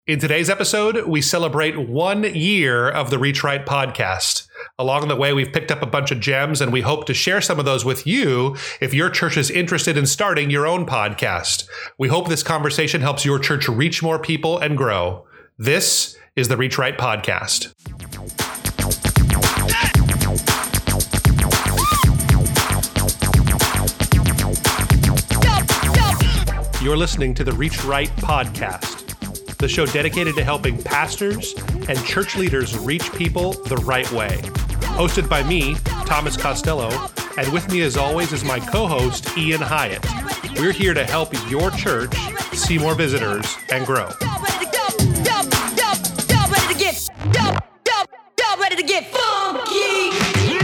In today's episode, we celebrate 1 year of the Reach Right podcast. Along the way, we've picked up a bunch of gems, and we hope to share some of those with you if your church is interested in starting your own podcast. We hope this conversation helps your church reach more people and grow. This is the Reach Right podcast. You're listening to the Reach Right podcast, the show dedicated to helping pastors and church leaders reach people the right way. Hosted by me, Thomas Costello, and with me as always is my co-host, Ian Hyatt. We're here to help your church see more visitors and grow. Ready to get funky.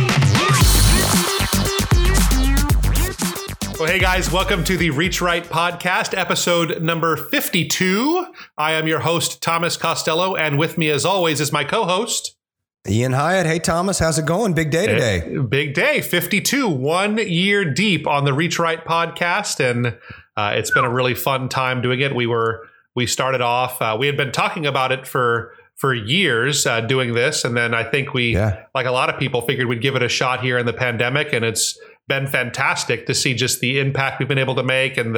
Well, hey guys, welcome to the Reach Right podcast, episode number 52. I am your host, Thomas Costello, and with me as always is my co-host, Ian Hyatt. Hey, Thomas, how's it going? Big day today. Big day, 52, 1 year deep on the Reach Right podcast, and it's been a really fun time doing it. We started off, we had been talking about it for years doing this, and then I think we, like a lot of people, figured we'd give it a shot here in the pandemic, and it's been fantastic to see just the impact we've been able to make and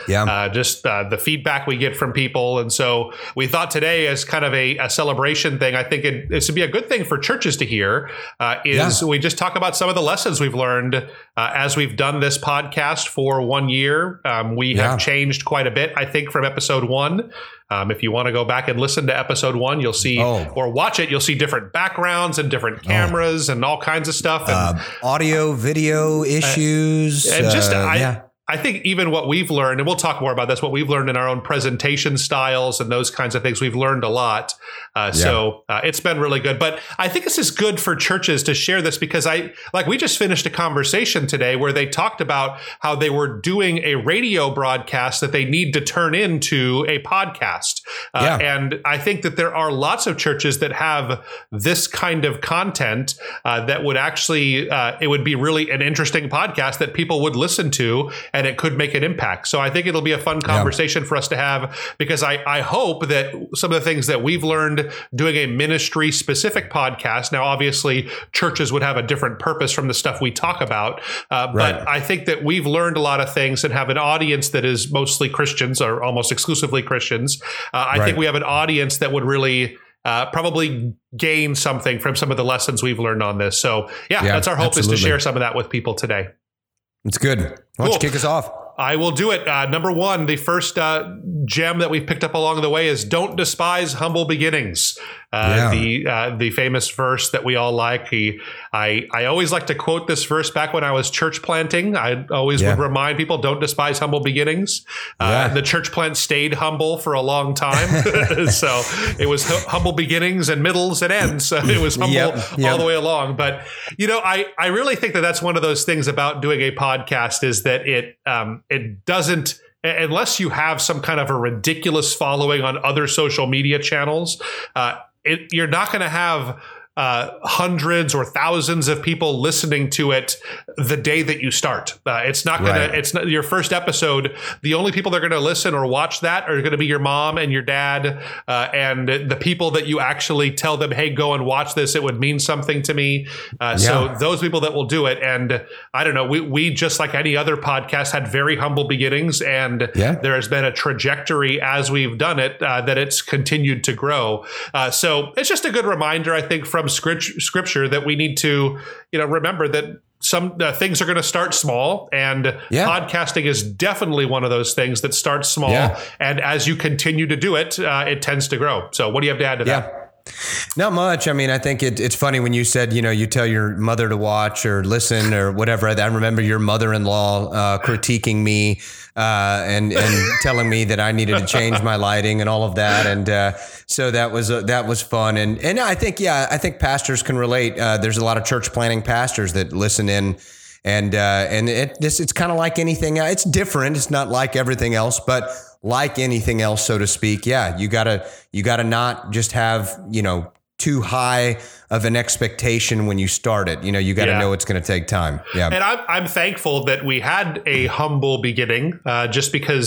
the feedback we get from people. And so we thought today, as kind of a celebration thing, I think it should be a good thing for churches to hear, we just talk about some of the lessons we've learned as we've done this podcast for 1 year. We have changed quite a bit, I think, from episode 1. If you want to go back and listen to episode 1, you'll see, or watch it, you'll see different backgrounds and different cameras and all kinds of stuff. And, audio, video issues. I think even what we've learned, and we'll talk more about this, what we've learned in our own presentation styles and those kinds of things, we've learned a lot. So it's been really good. But I think this is good for churches to share this because we just finished a conversation today where they talked about how they were doing a radio broadcast that they need to turn into a podcast. And I think that there are lots of churches that have this kind of content that would actually, it would be really an interesting podcast that people would listen to, and it could make an impact. So I think it'll be a fun conversation for us to have, because I hope that some of the things that we've learned doing a ministry specific podcast, now obviously churches would have a different purpose from the stuff we talk about, but I think that we've learned a lot of things and have an audience that is mostly Christians or almost exclusively Christians. I think we have an audience that would really probably gain something from some of the lessons we've learned on this. So that's our hope, is to share some of that with people today. It's good. Why don't you kick us off? I will do it. Number one, the first gem that we've picked up along the way is don't despise humble beginnings. The famous verse that we all like. I always like to quote this verse back when I was church planting. I always would remind people, don't despise humble beginnings. The church plant stayed humble for a long time. So it was humble beginnings and middles and ends. So it was humble all the way along. But, I really think that that's one of those things about doing a podcast, is that it doesn't, unless you have some kind of a ridiculous following on other social media channels, you're not going to have hundreds or thousands of people listening to it the day that you start. It's not going to, it's not your first episode. The only people that are going to listen or watch that are going to be your mom and your dad, and the people that you actually tell them, hey, go and watch this. It would mean something to me. So those people that will do it. And I don't know, we just like any other podcast had very humble beginnings, and there has been a trajectory as we've done it, that it's continued to grow. So it's just a good reminder, I think, from scripture that we need to, remember that some things are going to start small, and podcasting is definitely one of those things that starts small. And as you continue to do it, it tends to grow. So what do you have to add to that? Not much. I mean, I think it's funny when you said, you tell your mother to watch or listen or whatever. I remember your mother-in-law critiquing me and telling me that I needed to change my lighting and all of that. And so that was fun. And I think, I think pastors can relate. There's a lot of church planting pastors that listen in. And it's kind of like anything. It's different. It's not like everything else, but like anything else, so to speak. You gotta not just have, too high of an expectation when you start it. You got to know it's going to take time. And I'm thankful that we had a humble beginning, just because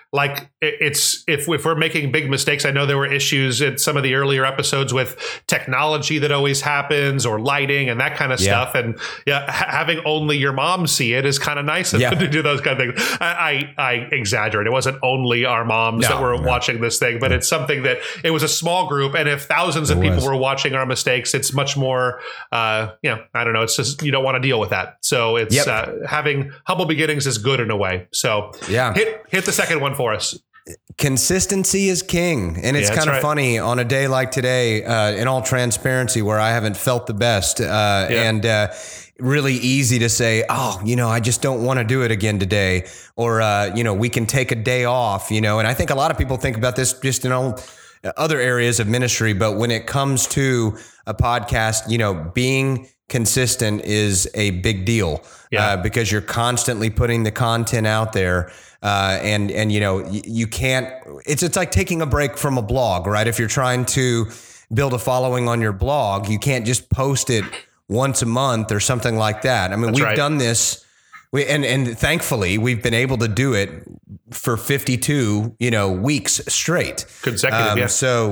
like it's if we're making big mistakes. I know there were issues in some of the earlier episodes with technology that always happens, or lighting and that kind of stuff. And having only your mom see it is kind of nice to do those kind of things. I exaggerate. It wasn't only our moms that were watching this thing, but it's something that it was a small group. And if thousands of people were watching our mistakes, it's much more, I don't know. It's just, you don't want to deal with that. So it's having humble beginnings is good in a way. So hit the second one for us. Consistency is king. And it's kind of funny on a day like today, in all transparency, where I haven't felt the best and really easy to say, I just don't want to do it again today. Or, we can take a day off, and I think a lot of people think about this just in other areas of ministry. But when it comes to a podcast, being consistent is a big deal because you're constantly putting the content out there. And you can't, it's like taking a break from a blog, right? If you're trying to build a following on your blog, you can't just post it once a month or something like that. I mean, we've done this and thankfully we've been able to do it for 52, weeks straight. Consecutive. So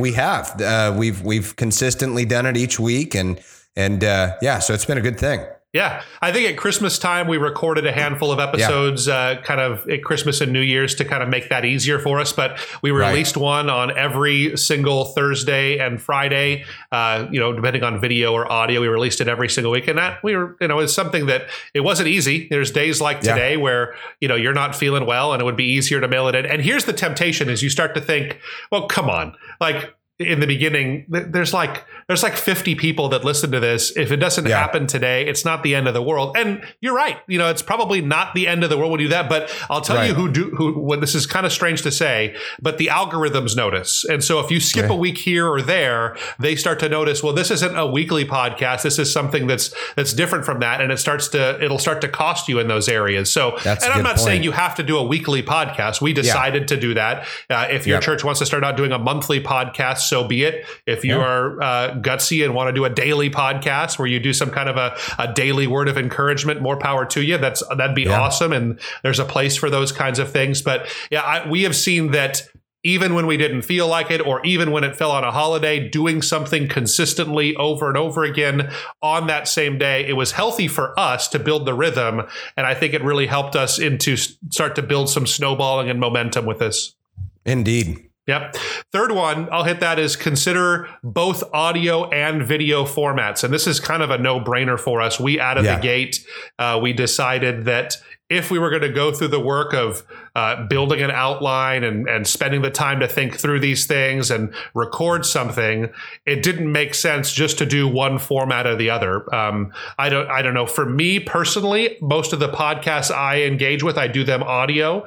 we've consistently done it each week so it's been a good thing. Yeah, I think at Christmas time, we recorded a handful of episodes kind of at Christmas and New Year's to kind of make that easier for us. But we released one on every single Thursday and Friday, depending on video or audio. We released it every single week. And that it's something that it wasn't easy. There's days like today where, you're not feeling well and it would be easier to mail it in. And here's the temptation is you start to think, well, come on, like in the beginning, there's like 50 people that listen to this. If it doesn't happen today, it's not the end of the world. And you're right. It's probably not the end of the world when you do that. But I'll tell you who, this is kind of strange to say, but the algorithms notice. And so if you skip a week here or there, they start to notice, well, this isn't a weekly podcast. This is something that's different from that. And it'll start to cost you in those areas. So, I'm not saying you have to do a weekly podcast. We decided to do that. If your church wants to start out doing a monthly podcast, so be it. If you are gutsy and want to do a daily podcast where you do some kind of a daily word of encouragement, more power to you. That'd be awesome. And there's a place for those kinds of things. But we have seen that even when we didn't feel like it, or even when it fell on a holiday, doing something consistently over and over again on that same day, it was healthy for us to build the rhythm. And I think it really helped us start to build some snowballing and momentum with this. Indeed. Yep. Third one, I'll hit that, is consider both audio and video formats. And this is kind of a no-brainer for us. We out of the gate, we decided that if we were going to go through the work of building an outline and spending the time to think through these things and record something, it didn't make sense just to do one format or the other. I don't know. For me personally, most of the podcasts I engage with, I do them audio.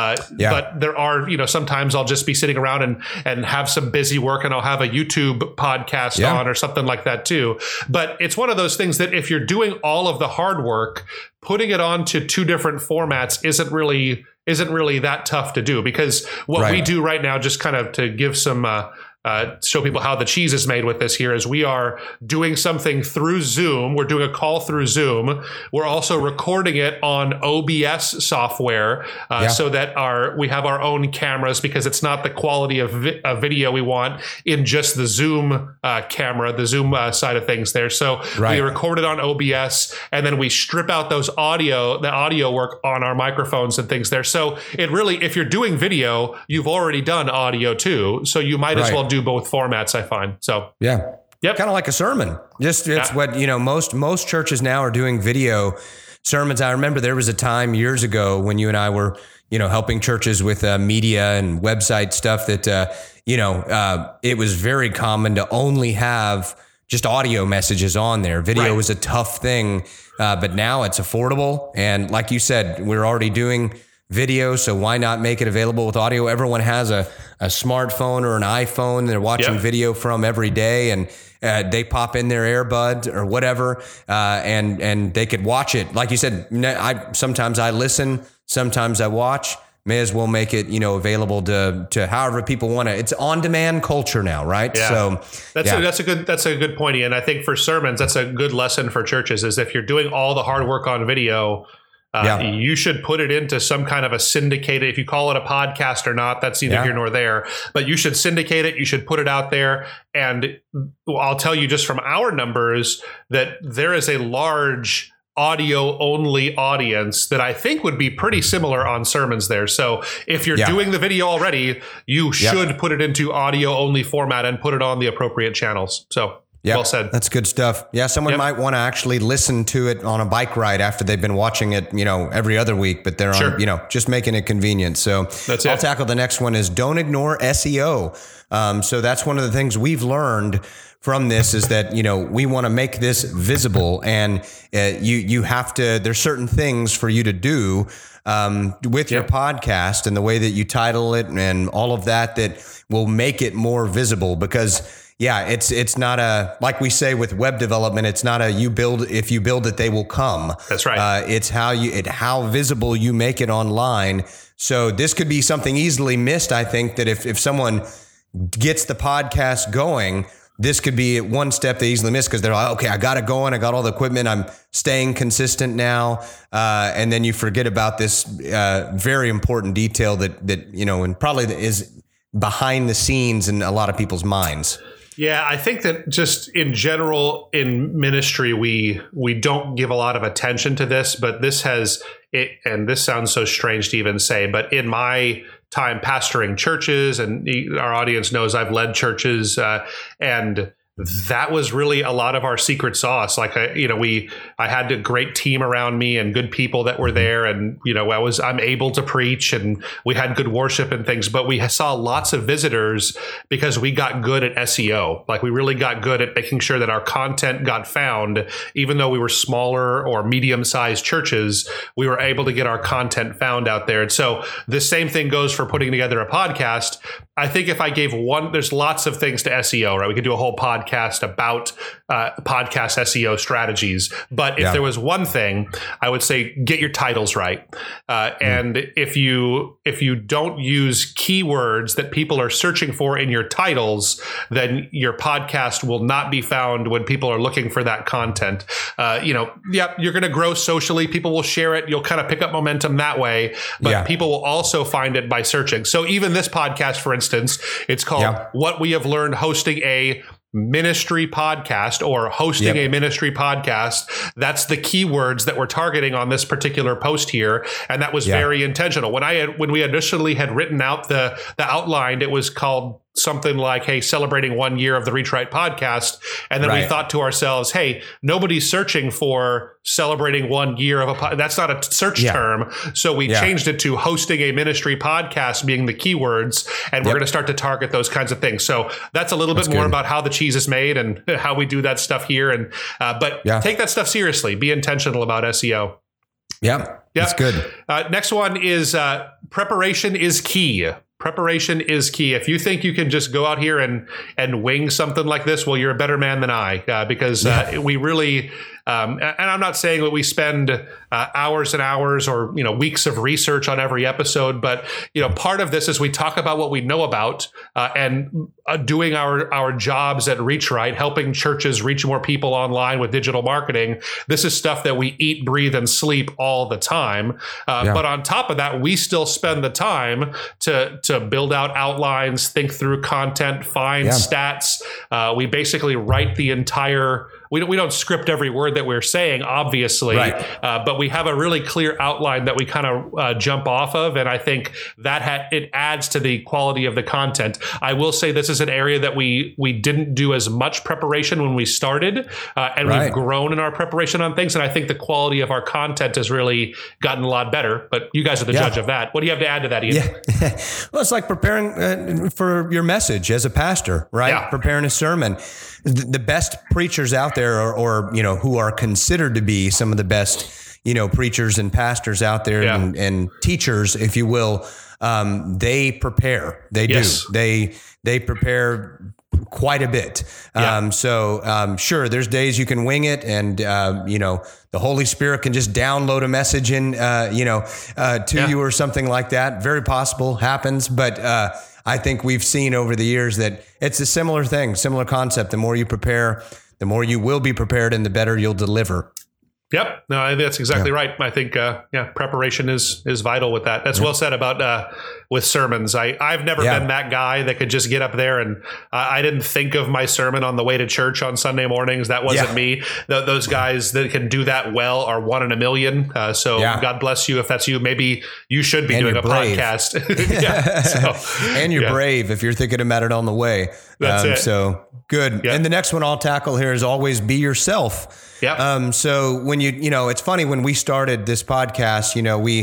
But there are, sometimes I'll just be sitting around and have some busy work and I'll have a YouTube podcast on or something like that too. But it's one of those things that if you're doing all of the hard work, putting it onto two different formats isn't really that tough to do, because what we do right now, just kind of to give some show people how the cheese is made with this here, is we are doing something through Zoom. We're doing a call through Zoom. We're also recording it on OBS software so that we have our own cameras, because it's not the quality of video we want in just the Zoom camera, the Zoom side of things there. So we record it on OBS, and then we strip out the audio work on our microphones and things there. So it really, if you're doing video, you've already done audio too. So you might as well do both formats, I find. So kind of like a sermon. It's what most churches now are doing video sermons. I remember there was a time years ago when you and I were helping churches with media and website stuff that it was very common to only have just audio messages on there. Video was a tough thing, but now it's affordable, and like you said, we're already doing video, so why not make it available with audio? Everyone has a smartphone or an iPhone they're watching video from every day, and they pop in their earbuds or whatever, and they could watch it. Like you said, sometimes I listen, sometimes I watch. May as well make it, available to however people want to. It's on-demand culture now, right? Yeah. So that's a good point, Ian. I think for sermons, that's a good lesson for churches, is if you're doing all the hard work on video, you should put it into some kind of a syndicated, if you call it a podcast or not, that's neither here nor there, but you should syndicate it. You should put it out there. And I'll tell you just from our numbers that there is a large audio only audience that I think would be pretty similar on sermons there. So if you're doing the video already, you should put it into audio only format and put it on the appropriate channels. So well said. That's good stuff. Yeah. Someone might want to actually listen to it on a bike ride after they've been watching it, every other week, but they're on, just making it convenient. So I'll tackle the next one is don't ignore SEO. So that's one of the things we've learned from this is that, we want to make this visible, and you have to, there's certain things for you to do with your podcast and the way that you title it and all of that will make it more visible, because it's not like we say with web development, it's not if you build it, they will come. That's right. It's how visible you make it online. So this could be something easily missed. I think that if someone gets the podcast going, this could be one step they easily miss, because they're like, okay, I got it going. I got all the equipment. I'm staying consistent now. And then you forget about this very important detail that and probably is behind the scenes in a lot of people's minds. Yeah, I think that just in general in ministry, we don't give a lot of attention to this, but this has it, and this sounds so strange to even say, but in my time pastoring churches, and our audience knows I've led churches, and that was really a lot of our secret sauce. Like, I had a great team around me and good people that were there, and, I'm able to preach, and we had good worship and things, but we saw lots of visitors because we got good at SEO. Like, we really got good at making sure that our content got found. Even though we were smaller or medium-sized churches, we were able to get our content found out there. And so the same thing goes for putting together a podcast. I think if I gave there's lots of things to SEO, right? We could do a whole podcast about podcast SEO strategies. But if there was one thing, I would say get your titles right. And if you don't use keywords that people are searching for in your titles, then your podcast will not be found when people are looking for that content. You're going to grow socially. People will share it. You'll kind of pick up momentum that way. But people will also find it by searching. So even this podcast, for instance, it's called What We Have Learned Hosting a Ministry Podcast, or hosting a ministry podcast. That's the keywords that we're targeting on this particular post here. And that was very intentional. When we initially had written out the outline, it was called something like, hey, celebrating 1 year of the Reach Right podcast. And then we thought to ourselves, hey, nobody's searching for celebrating 1 year of a podcast. That's not a search term. So we changed it to hosting a ministry podcast being the keywords. And we're going to start to target those kinds of things. So that's a little bit more about how the cheese is made and how we do that stuff here. And but take that stuff seriously. Be intentional about SEO. Yeah, that's good. Next one is preparation is key. Preparation is key. If you think you can just go out here and wing something like this, well, you're a better man than I, because we really, and I'm not saying that we spend hours and hours or weeks of research on every episode, but part of this is we talk about what we know about and doing our jobs at Reach Right, helping churches reach more people online with digital marketing. This is stuff that we eat, breathe, and sleep all the time. But on top of that, we still spend the time to build out outlines, think through content, find stats. We basically write the entire. We don't script every word that we're saying, obviously, but we have a really clear outline that we kind of jump off of, and I think that it adds to the quality of the content. I will say this is an area that we didn't do as much preparation when we started, and we've grown in our preparation on things, and I think the quality of our content has really gotten a lot better. But you guys are the judge of that. What do you have to add to that, Ian? Well, it's like preparing for your message as a pastor, right? Preparing a sermon. The best preachers out there, or who are considered to be some of the best, preachers and pastors out there, and teachers, if you will, they prepare. They do. They prepare quite a bit. Sure, there's days you can wing it, and the Holy Spirit can just download a message in, to you or something like that. Very possible, happens, but I think we've seen over the years that it's a similar thing, similar concept. The more you prepare, the more you will be prepared, and the better you'll deliver. Yep. No, I think that's exactly right. I think, preparation is vital with that. That's well said about with sermons. I've never been that guy that could just get up there and I didn't think of my sermon on the way to church on Sunday mornings. That wasn't me. Those guys that can do that well are one in a million. So God bless you if that's you. Maybe you should be doing a podcast. And you're brave if you're thinking about it on the way. That's it. So good. Yep. And the next one I'll tackle here is always be yourself. Yeah. So when it's funny when we started this podcast,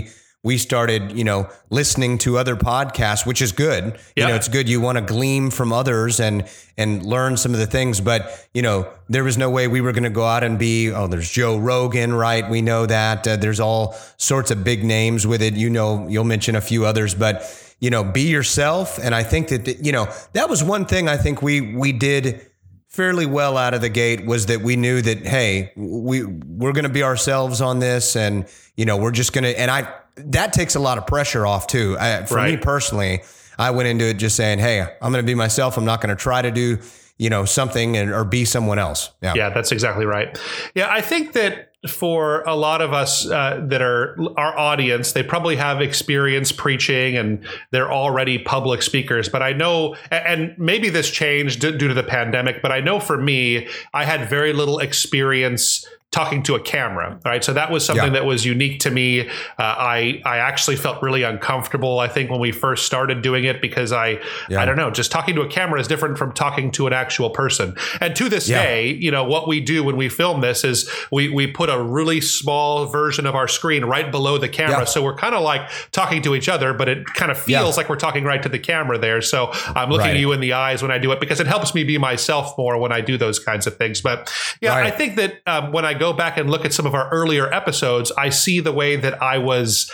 we started, listening to other podcasts, which is good. Yeah. It's good. You want to glean from others and learn some of the things, but there was no way we were going to go out and be, there's Joe Rogan, right? We know that there's all sorts of big names with it. You'll mention a few others, but be yourself. And I think that, that was one thing I think we did fairly well out of the gate was that we knew that, hey, we're going to be ourselves on this. And, we're just going to, and that takes a lot of pressure off too. For me personally, I went into it just saying, hey, I'm going to be myself. I'm not going to try to do, something or be someone else. Yeah, that's exactly right. Yeah. I think that for a lot of us that are our audience, they probably have experience preaching and they're already public speakers. But I know, and maybe this changed due to the pandemic, but I know for me, I had very little experience talking to a camera, right? So that was something that was unique to me. I actually felt really uncomfortable, I think, when we first started doing it because I don't know, just talking to a camera is different from talking to an actual person. And to this day, what we do when we film this is we put a really small version of our screen right below the camera. Yeah. So we're kind of like talking to each other, but it kind of feels like we're talking right to the camera there. So I'm looking at you in the eyes when I do it because it helps me be myself more when I do those kinds of things. But I think that when I go back and look at some of our earlier episodes, I see the way that I was,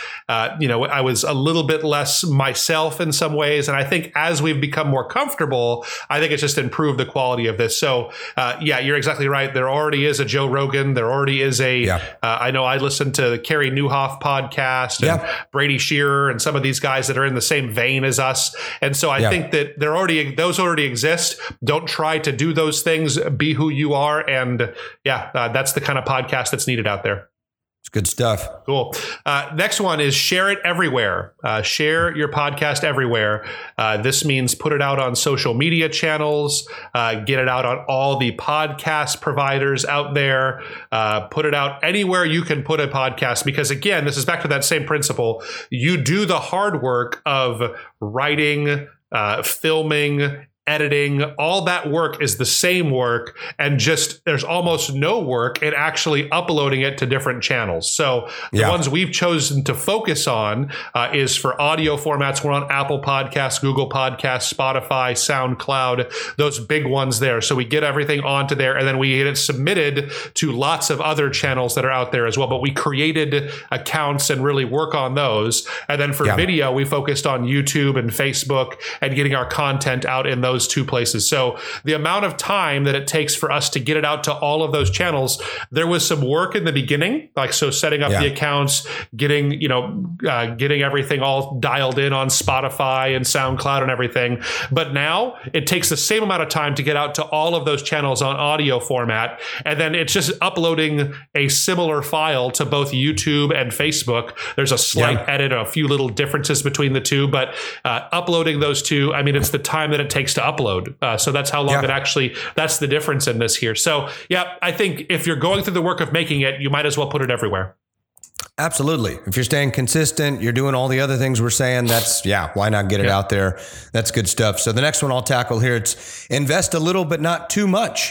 I was a little bit less myself in some ways. And I think as we've become more comfortable, I think it's just improved the quality of this. So, you're exactly right. There already is a Joe Rogan. There already is I know I listened to the Carey Nieuwhof podcast and Brady Shearer and some of these guys that are in the same vein as us. And so I think that those already exist. Don't try to do those things. Be who you are. And that's the kind of podcast that's needed out there. It's good stuff. Cool. Next one is share it everywhere. Share your podcast everywhere. This means put it out on social media channels, get it out on all the podcast providers out there, put it out anywhere you can put a podcast. Because again, this is back to that same principle. You do the hard work of writing, filming, editing, all that work is the same work, and just there's almost no work in actually uploading it to different channels. So the ones we've chosen to focus on is for audio formats. We're on Apple Podcasts, Google Podcasts, Spotify, SoundCloud, those big ones there. So we get everything onto there, and then we get it submitted to lots of other channels that are out there as well. But we created accounts and really work on those. And then for video, we focused on YouTube and Facebook and getting our content out in those two places. So the amount of time that it takes for us to get it out to all of those channels, there was some work in the beginning, setting up the accounts, getting everything all dialed in on Spotify and SoundCloud and everything. But now it takes the same amount of time to get out to all of those channels on audio format. And then it's just uploading a similar file to both YouTube and Facebook. There's a slight edit, a few little differences between the two, but uploading those two, it's the time that it takes to upload. So that's how long that's the difference in this here. So I think if you're going through the work of making it, you might as well put it everywhere. Absolutely. If you're staying consistent, you're doing all the other things we're saying, that's, why not get it out there? That's good stuff. So the next one I'll tackle here, it's invest a little, but not too much.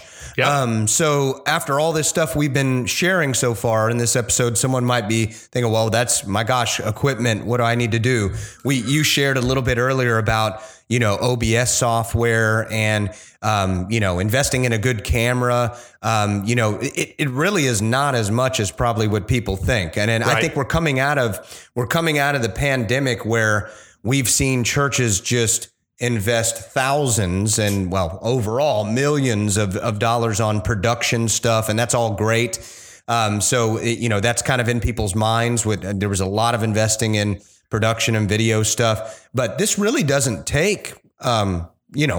So after all this stuff we've been sharing so far in this episode, someone might be thinking, well, that's, my gosh, equipment. What do I need to do? You shared a little bit earlier about, OBS software and, investing in a good camera. It really is not as much as probably what people think. And I think we're coming out of the pandemic where we've seen churches just invest thousands and overall millions of dollars on production stuff. And that's all great. So that's kind of in people's minds. There was a lot of investing in production and video stuff, but this really doesn't take, a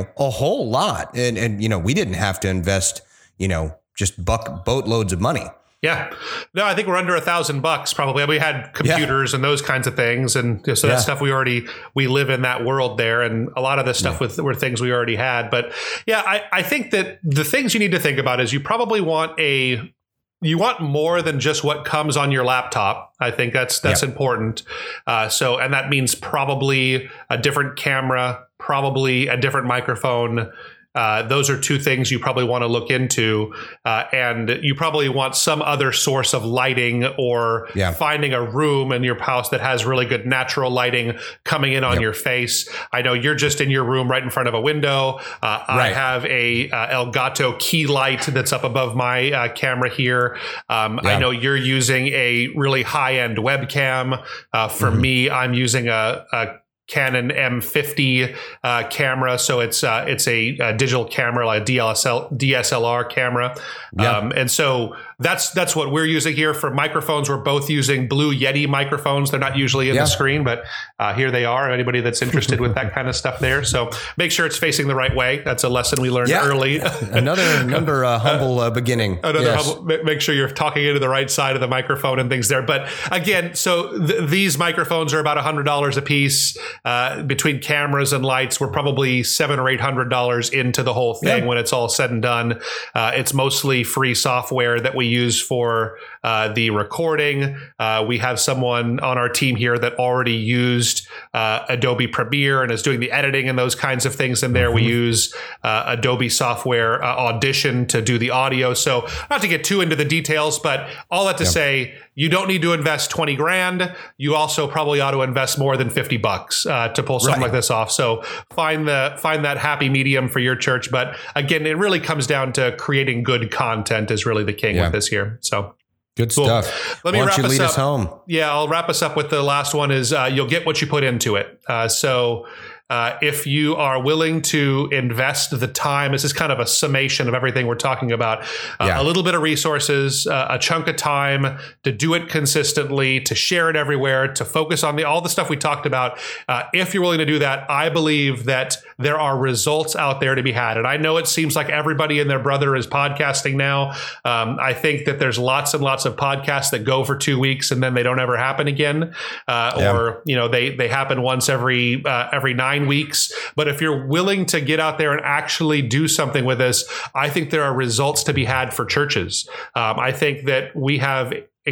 whole lot. And we didn't have to invest, just boatloads of money. Yeah. No, I think we're under $1,000 probably. We had computers and those kinds of things. And so that stuff we live in that world there. And a lot of this stuff were things we already had. But yeah, I think that the things you need to think about is you probably want more than just what comes on your laptop. I think that's important. And that means probably a different camera, probably a different microphone. Those are two things you probably want to look into. And you probably want some other source of lighting or finding a room in your house that has really good natural lighting coming in on your face. I know you're just in your room right in front of a window. I have a Elgato key light that's up above my camera here. I know you're using a really high-end webcam. For me, I'm using a Canon M50 camera, so it's a digital camera, like a DSLR camera, and so that's what we're using here. For microphones, we're both using Blue Yeti microphones. They're not usually in the screen, but here they are. Anybody that's interested with that kind of stuff there, so make sure it's facing the right way. That's a lesson we learned early. another humble beginning. Make sure you're talking into the right side of the microphone and things there. But again, so these microphones are about $100 a piece. Between cameras and lights, we're probably $700 or $800 into the whole thing when it's all said and done. It's mostly free software that we use for the recording. We have someone on our team here that already used Adobe Premiere and is doing the editing and those kinds of things in there. We use Adobe software Audition to do the audio. So not to get too into the details, but all that to say, you don't need to invest $20,000. You also probably ought to invest more than $50 to pull something like this off. So find that happy medium for your church. But again, it really comes down to creating good content is really the king with this here. So good stuff. Let me wrap us up. Home. Yeah, I'll wrap us up with the last one is you'll get what you put into it. If you are willing to invest the time, this is kind of a summation of everything we're talking about, a little bit of resources, a chunk of time to do it consistently, to share it everywhere, to focus on all the stuff we talked about. If you're willing to do that, I believe that there are results out there to be had. And I know it seems like everybody and their brother is podcasting now. I think that there's lots and lots of podcasts that go for 2 weeks and then they don't ever happen again. Or, they happen once every 9 weeks. But if you're willing to get out there and actually do something with this, I think there are results to be had for churches. I think that we have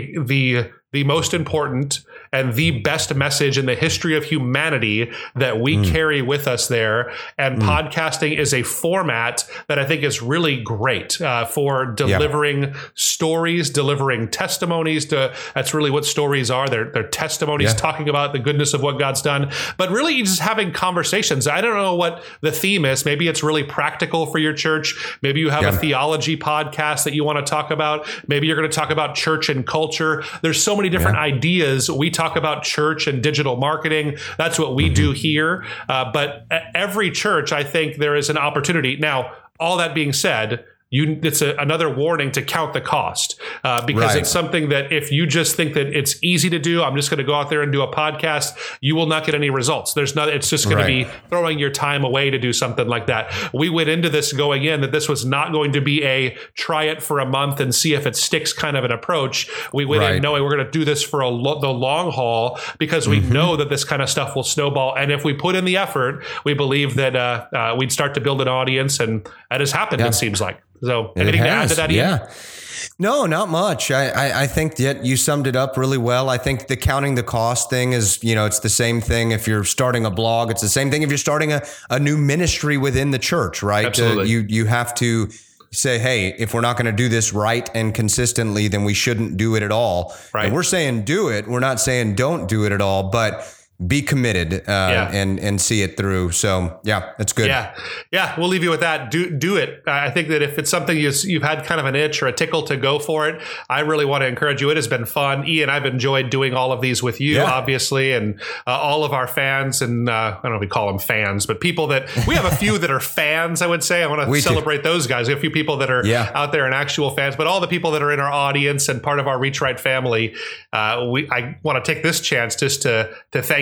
the most important and the best message in the history of humanity that we carry with us there. And podcasting is a format that I think is really great for delivering stories, delivering testimonies. That's really what stories are. They're testimonies talking about the goodness of what God's done, but really just having conversations. I don't know what the theme is. Maybe it's really practical for your church. Maybe you have a theology podcast that you want to talk about. Maybe you're going to talk about church and culture. There's so many different ideas. We talk about church and digital marketing. That's what we do here. But at every church, I think there is an opportunity. Now, all that being said, it's another warning to count the cost because it's something that if you just think that it's easy to do, I'm just going to go out there and do a podcast, you will not get any results. It's just going to be throwing your time away to do something like that. We went into this going in that this was not going to be a try it for a month and see if it sticks kind of an approach. We went in knowing we're going to do this for the long haul because we know that this kind of stuff will snowball. And if we put in the effort, we believe that we'd start to build an audience, and that has happened, it seems like. So anything to add to that, Ian? No, not much. I think that you summed it up really well. I think the counting the cost thing is, it's the same thing if you're starting a blog. It's the same thing if you're starting a new ministry within the church, right? Absolutely. You have to say, hey, if we're not going to do this right and consistently, then we shouldn't do it at all. Right. And we're saying do it. We're not saying don't do it at all, but be committed and see it through. So that's good. Yeah. We'll leave you with that. Do it. I think that if it's something you've had kind of an itch or a tickle to go for it, I really want to encourage you. It has been fun. Ian, I've enjoyed doing all of these with you, obviously, and all of our fans. And I don't know if we call them fans, but people that we have a few that are fans, I would say. I want to celebrate those guys. We have a few people that are out there and actual fans, but all the people that are in our audience and part of our Reach Right family, I want to take this chance just to thank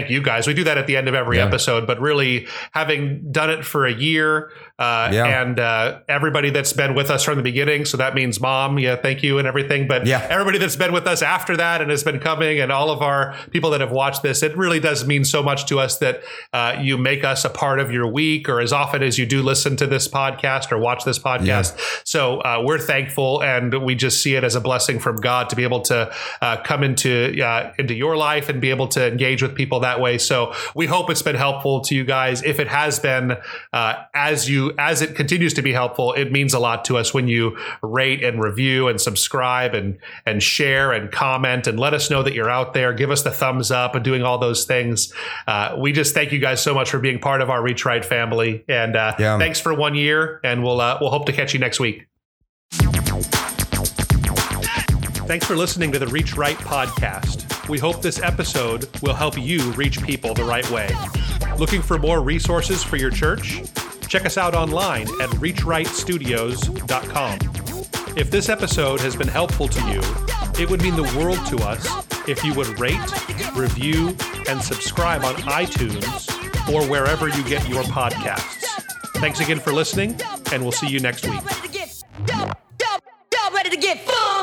thank you guys. We do that at the end of every episode, but really having done it for a year, and everybody that's been with us from the beginning. So that means Mom, thank you and everything. But everybody that's been with us after that and has been coming, and all of our people that have watched this, it really does mean so much to us that you make us a part of your week, or as often as you do listen to this podcast or watch this podcast. So we're thankful, and we just see it as a blessing from God to be able to come into your life and be able to engage with people that way. So we hope it's been helpful to you guys. If it has been, as it continues to be helpful, it means a lot to us when you rate and review and subscribe and share and comment and let us know that you're out there. Give us the thumbs up and doing all those things. We just thank you guys so much for being part of our Reach Right family. And thanks for 1 year. And we'll hope to catch you next week. Thanks for listening to the Reach Right podcast. We hope this episode will help you reach people the right way. Looking for more resources for your church? Check us out online at reachrightstudios.com. If this episode has been helpful to you, it would mean the world to us if you would rate, review, and subscribe on iTunes or wherever you get your podcasts. Thanks again for listening, and we'll see you next week. Ready to get